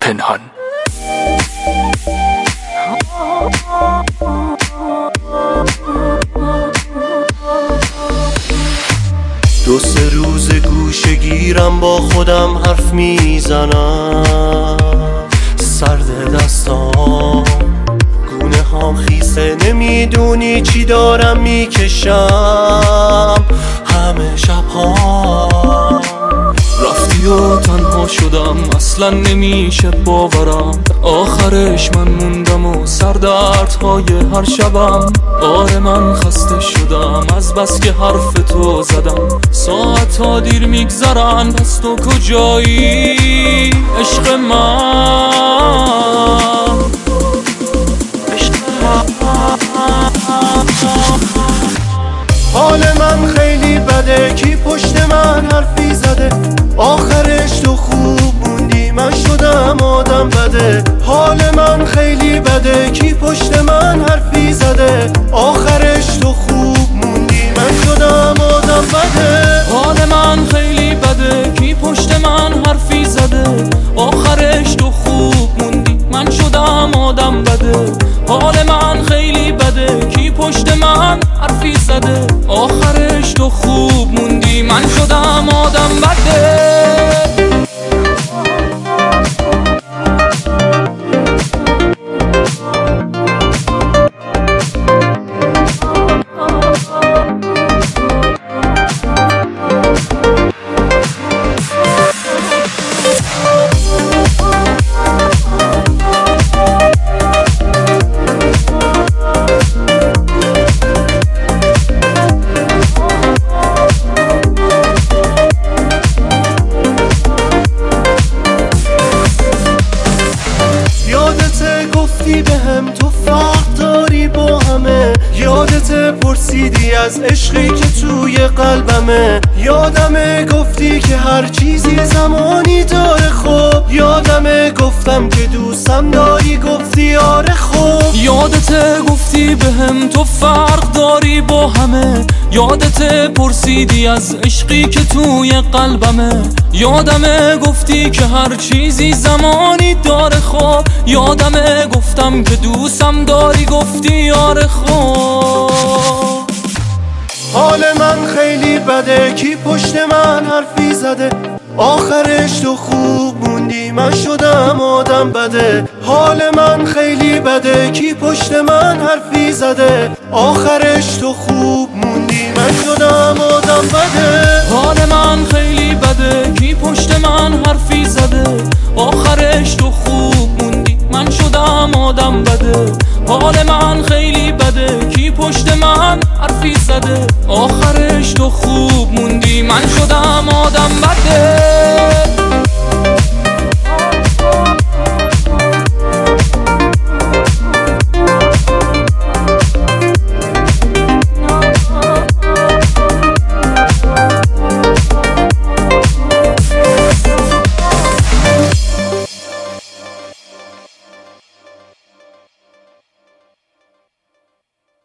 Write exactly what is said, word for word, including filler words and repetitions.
پنهان. دو سه روز گوشه گیرم با خودم حرف میزنم، سرد دستام گونه هام خیسه، نمیدونی چی دارم میکشم همه شبها. رفتی و تنها شدم، اصلا نمیشه باورم، آخرش من موندم و سردردهای هر شبم. آره من خسته شدم از بس که حرف تو زدم، ساعت ها دیر میگذرن، پس تو کجایی عشق من؟ عشق من حال من خیلی بده، کی پشت من حرفی زده، آخرش تو خوب موندی من شدم آدم بده. حال من خیلی بده، کی پشت من حرفی زده، آخرش تو خوب موندی من شدم آدم بده. حال من خیلی بده، کی پشت من حرفی زده، آخرش تو خوب موندی من شدم آدم بده. حال من خیلی بده، کی پشت من حرفی زده، آخرش تو خوب موندی من شدم آدم بده. گفتی بهم تو فرق داری با همه، یادت پرسیدی از عشقی که توی قلبمه، یادمه گفتی که هر چیزی زمانی داره خوب، یادمه گفتم که دوستم داری گفتی آره خوب. یادت گفتی بهم تو فرق داری با همه، یادت پرسیدی از عشقی که توی قلبمه، یادمه گفتی که هر چیزی زمانی داره خوب، یادمه گفتم که دوستم داری گفتی آره خوب. حال من خیلی بده، کی پشت من حرفی زده، آخرش تو خوب موندی من شدم آدم بده. حال من خیلی بده، کی پشت من حرفی زده، آخرش تو خوب موندی من شدم آدم بده. حال من خیلی بده، کی پشت من حرفی زده، آخرش تو خوب موندی من شدم آدم بده. حال من خیلی بده، کی پشت من حرفی زده،